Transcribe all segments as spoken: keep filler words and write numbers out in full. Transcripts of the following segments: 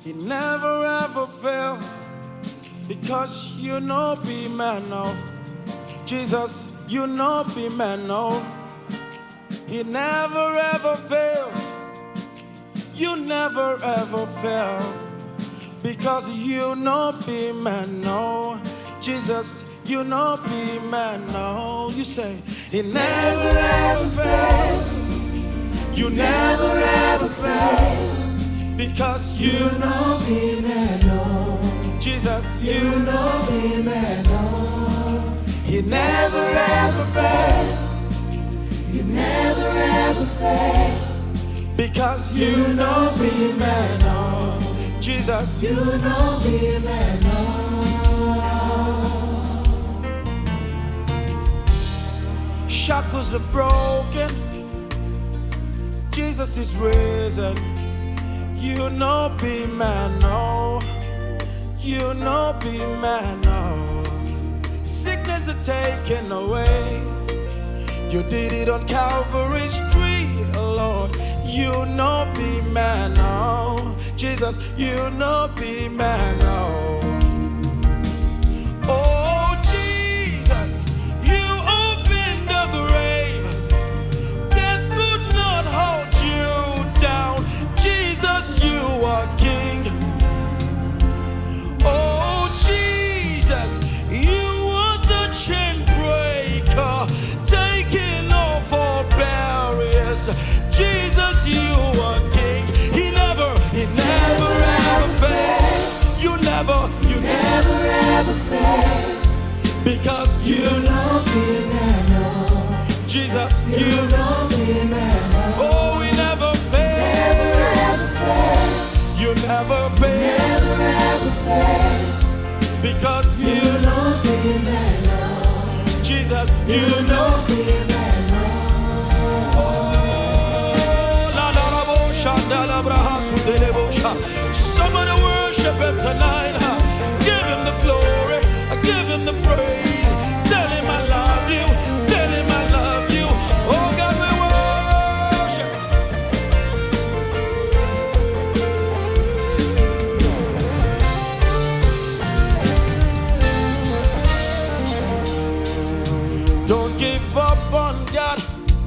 He never ever fail, because you know be man now. Jesus, you know be man now. He never ever fails. You never ever fail, because you know be man now. Jesus, you know be man now. You say he never ever fails. You never ever fail, because you know be man now. Jesus, you know be man now. He never ever fails. You never ever fail, because you know be man now. Jesus, you know be man now. Shackles are broken, Jesus is risen. You know be man now. You know be man now. Sickness are taken away. You did it on Calvary's tree, Lord. You know be man now. Jesus, you know be man now. Oh, Jesus, you opened the grave. Death could not hold you down. Jesus, you are King. Oh, Jesus, you are the chain breaker, taking off all barriers. Jesus, you are King. He never, he never ever failed. You never, you never ever fail, because you know be man now. Jesus, you, you know be man now. Oh, we never fail. Never ever fail. You never fail. Never ever fail, because you, you know be man now. Jesus, you, you know be man now. Oh, la la la bo shanda la braha sudele bo sha. Somebody worship him tonight. Huh? Give him the glory. Give him the praise. Tell him I love you. Tell him I love you. Oh God, we worship. Don't give up on God.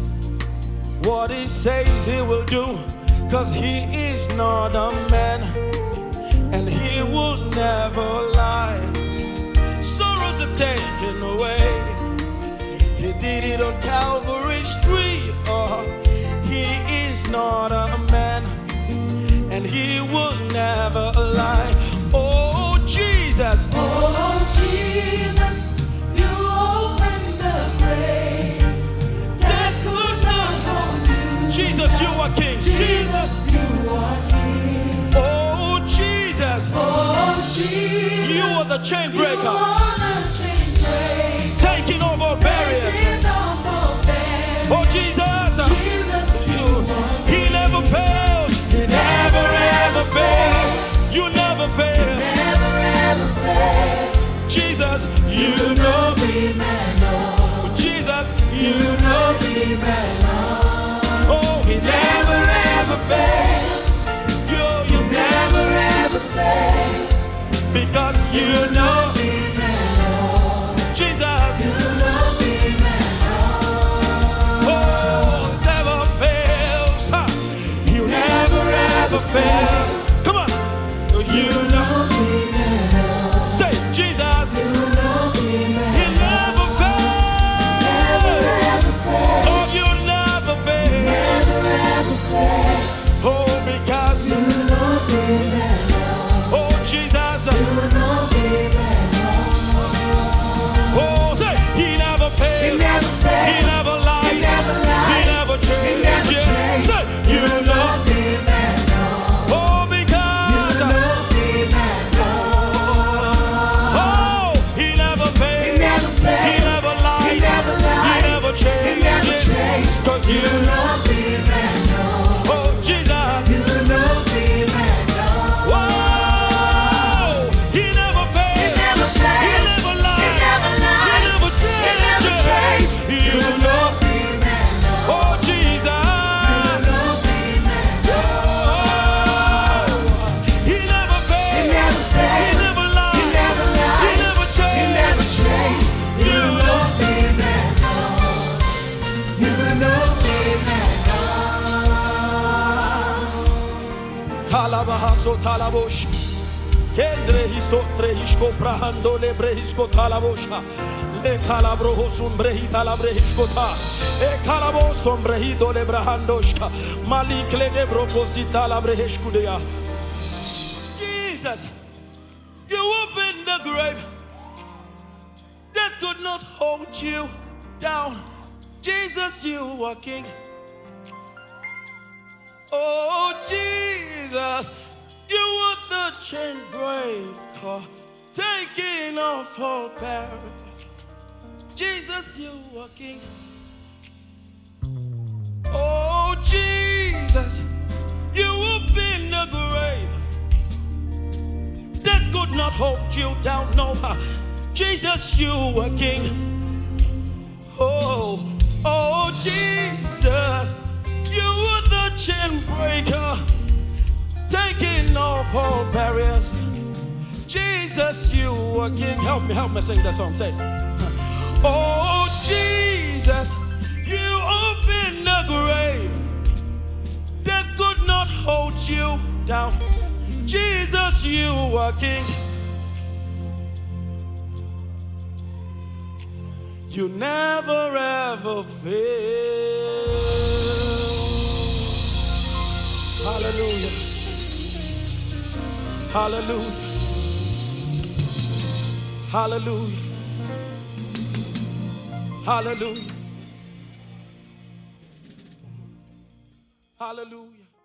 What he says he will do, 'cause he is not a man, and he will never lie. Sorrows are taken away. He did it on Calvary's tree. Oh, he is not a man, and he will never lie. Oh, Jesus. Oh, Jesus, you opened the grave. Death could not hold you. Jesus, you are King. Jesus, you are King. Oh, Jesus. Oh, Jesus, You are the chain breaker, you are the chain breaker, taking over barriers. taking off all barriers. Oh, Jesus. Jesus, You, he never fails. He never ever fails. You never fail. never ever fail. Jesus, you know Be man now. Jesus, you You know be man now. oh, he never ever fails. You, you Never ever fail. because you know Be man now. Jesus, You know be man now. oh, never fails. Ha. You never ever fails. Come on, you know. Be man now. Say, Jesus, You know be man he never fails. Never ever fail. Oh, you never fail. Never ever fail. Oh, because You know be man now. oh, Jesus, You know be man now. oh, say, he never He fails. never He fails. never lies. He never lies. He never He never changes. changes. Say, you You know. know be man now. Oh, Alabahaso talabosh. Kendre hiso trehisko prahando le brehisko talabosha. Le calabroho sombrehita la brehishkota. E calabo sombrehido le brahandoshka. Malikle de brocosita la brehishkudea. Jesus, you opened the grave that could not hold you down. Jesus, you are King. Oh, Jesus, you are the chain breaker, taking off all barriers. Jesus, you are King. Oh, Jesus, you open the grave that could not hold you down. No, Jesus, you are King. Oh, oh, Jesus, you are the chain breaker, taking off all barriers. Jesus, you are King. Help me, help me sing that song. Say, oh, Jesus, you opened the grave that could not hold you down. Jesus, you are King. You never ever fail. Hallelujah. Hallelujah. Hallelujah. Hallelujah. Hallelujah.